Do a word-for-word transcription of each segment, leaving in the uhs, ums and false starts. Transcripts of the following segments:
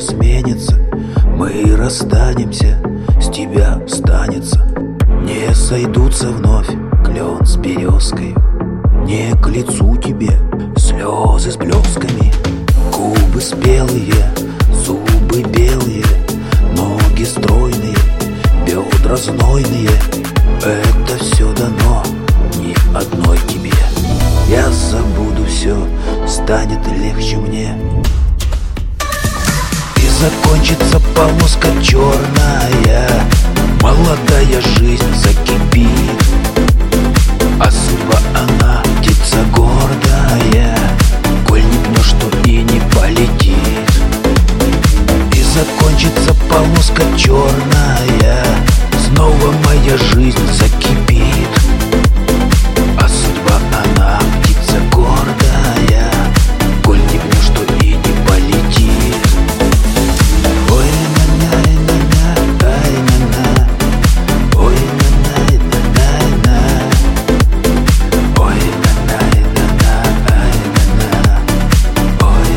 сменится, мы расстанемся, с тебя станется. Не сойдутся вновь клен с березкой, не к лицу тебе слезы с блесками. Губы спелые, зубы белые, ноги стройные, бедра знойные. Это все дано ни одной тебе. Я забуду все, станет легче мне, и закончится полоска черная. Молодая жизнь закипит, а судьба она птица гордая. Коль не пнешь, то и не полетит. И закончится полоска черная, снова моя жизнь закипит, а судьба она птица гордая. Коль не пнешь, то и не полетит. Ой, на-на-на-на, ай-на-на. Ой, на-на-на-на-на. Ой, на-на-на-на, ай-на-на. Ой,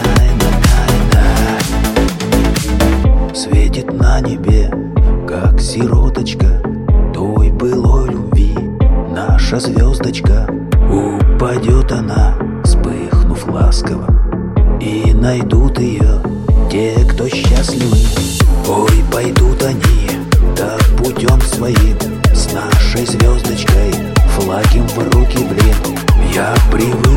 на-на-на-на-на. Светит на небе, как сироточка, той былой любви наша звездочка. Упадет она, вспыхнув ласково, и найдут ее те, кто счастливы. Ой, пойдут они, да путем своим, с нашей звездочкой, флаги в руки, блин. Я привык